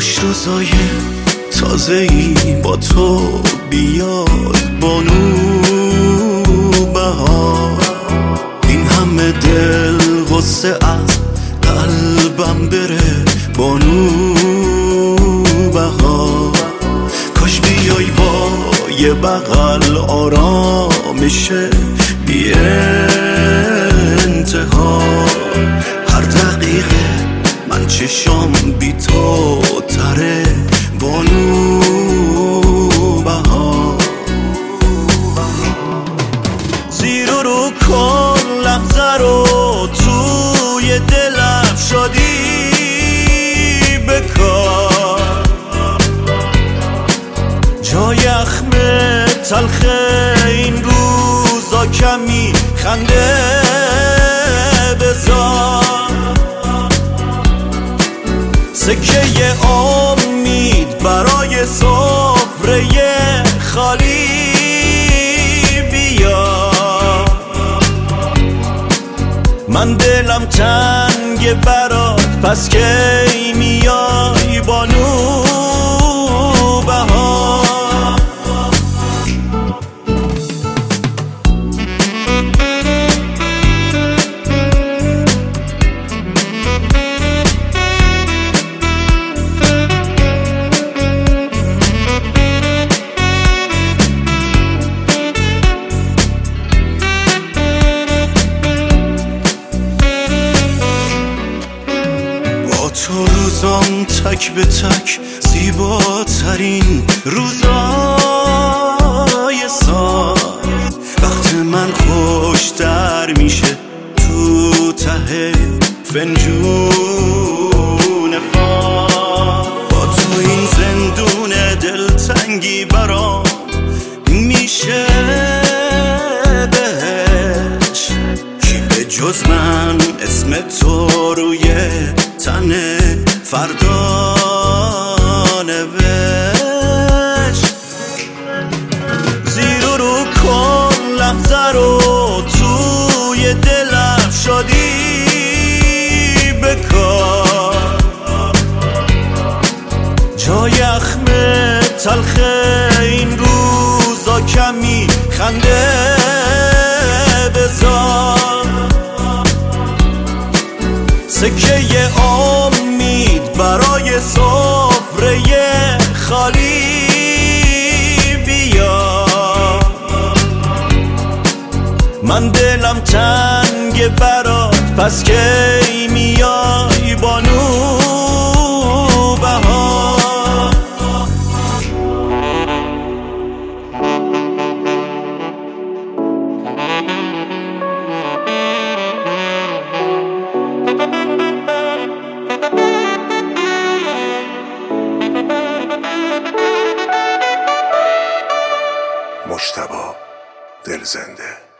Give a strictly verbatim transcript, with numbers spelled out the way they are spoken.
کاش روزای تازه ای با تو بیاد بانو بهار. این همه دل غصه از قلبم بره بانو بهار. کاش بیای با یه بغل آرامش بی انتها. هر دقیقه من چشام بی تو تره بانو بهار. زیر و رو کن لحظه رو توی دلم شادی بکار. جای اخم تلخ این روزا کمی خنده بذار. سکه امید برای سفره خالی بیا. من دلم تنگ برات پس کی میای بانو بهار. تو روزام تک به تک زیباترین روزای سال. وقت من خوشتر میشه تو ته فنجون فال. با تو این زندون دلتنگی برام میشه بهش. کی به جز من اسم تو روی تن فردا نوشت. زیر و رو کن لحظه رو توی دلم شادی بکار. جای اخم تلخ این روزا کمی خنده بذار. سکه امید برای سفره خالی بیا. من دلم تنگ برات پس کی میای بانو بهار. مجتبی دلزنده.